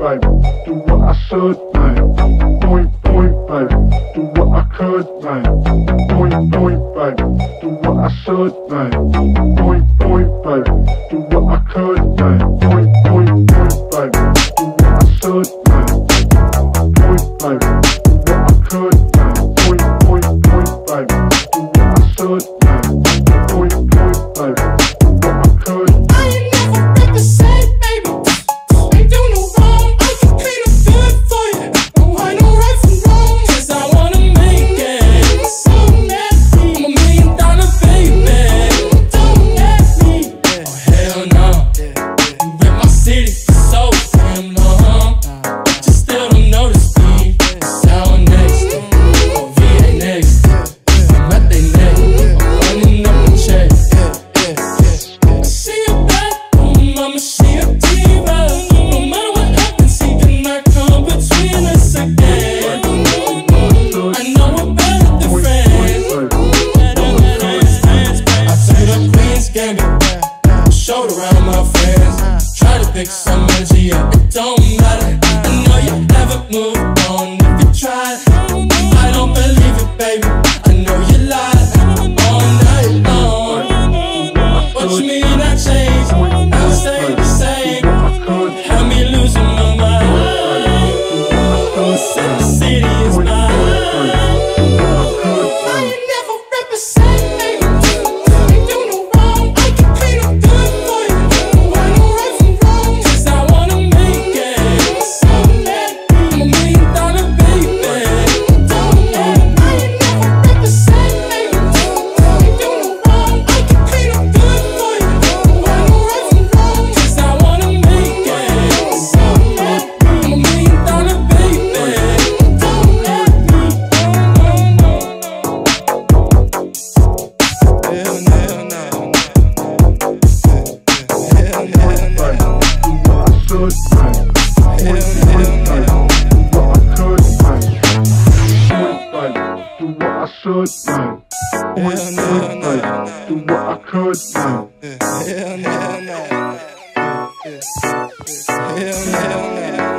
baby, do what I should, man. Point, baby, do what I could, man. Point, baby, do what I should, man. Point, baby, do what I could, man. Point, baby, do what I should, man. Point, baby, do what I could, man. Point, baby, do what I should, man. Point, baby, do what I could. I ain't never been the same, baby. Ain't do no wrong. I can clean up good for you. Don't hide no right from wrong. 'Cause I wanna make it. So nasty. I'm $1 million baby. Don't ask me. Oh hell no. You rip my city for so damn long. Just still don't notice me. Sound next. Oh VA next. I'm at they neck. I'm running up a check. She a bad woman, mama, she a diva. No matter what happens, she cannot come between us again. I know we're better than friends. I took the Queen's Gambit, showed around my friends. Try to pick some energy up, it don't matter. I know you haven't moved on if you tried. I don't believe it, baby. I know you lied all night long. What you mean I changed? I'll stay the same. Had me losing my mind. Said the city is mine. I ain't never represent, baby. Ain't do no wrong. I can clean up good for you. Don't hide no right from wrong. 'Cause I wanna make it. So nasty. I'm $1 million baby. Don't let me. I ain't never represent, baby. Ain't do no wrong. I can clean up good for you. Don't hide no right from wrong. 'Cause I wanna make it. So nasty. I'm $1 million baby. Don't let me. Hell no. Hell no. Hell no. Do what I should, man. Point, baby, do what I could, man. Point, baby, do what I should, man. Point, baby, do what I could, man. Hell no. Hell no.